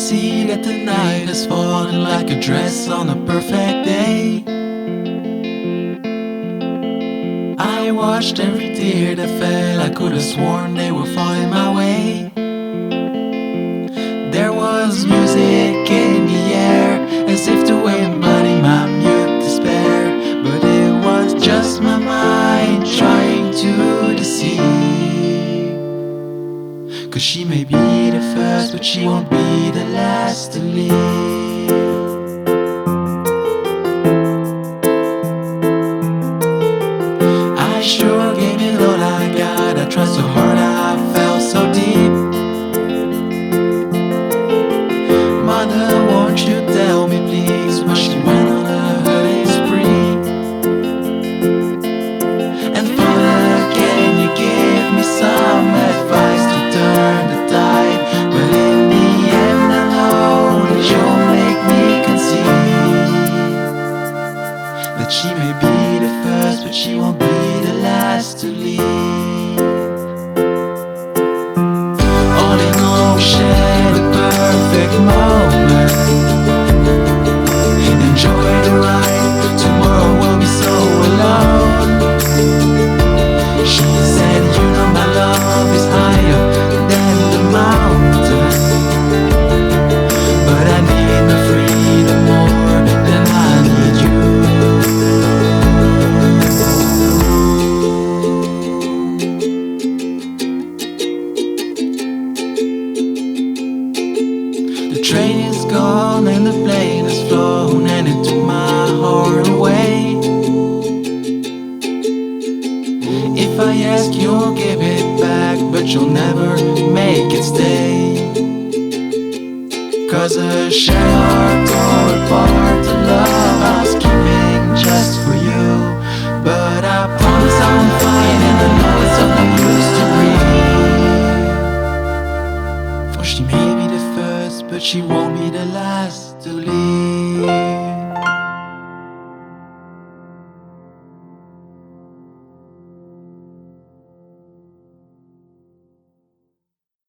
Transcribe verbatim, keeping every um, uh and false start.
see that the night is falling like a dress on a perfect day. I watched every tear that fell, I could have sworn they were falling my way. There was music in the air, as if to embody my mute despair. But it was just my mind trying to deceive. Cause she may be the first, but she won't be the last to leave. I sure gave it all I got, I tried so hard, I fell so deep. Mother, won't you tell me please why she went on a hurting spree? And Father, can you give me some advice to turn the tide? But in the end I know that you'll make me conceive that she may be the first, but she won't be the last to leave. All in all, share the perfect moment. Enjoy the ride, tomorrow we'll be so alone. She said, you know my love is higher than the mountain, but I need my freedom more than I need you. The train is gone and the plane has flown, and it took my heart away. If I ask, you'll give it back, but you'll never make it stay. Cause a shared heart tore apart, the love I was keeping just for you. But I promise I'm fine, and I know it's all I used to breathe. For she may be the first, but she won't be the last to leave.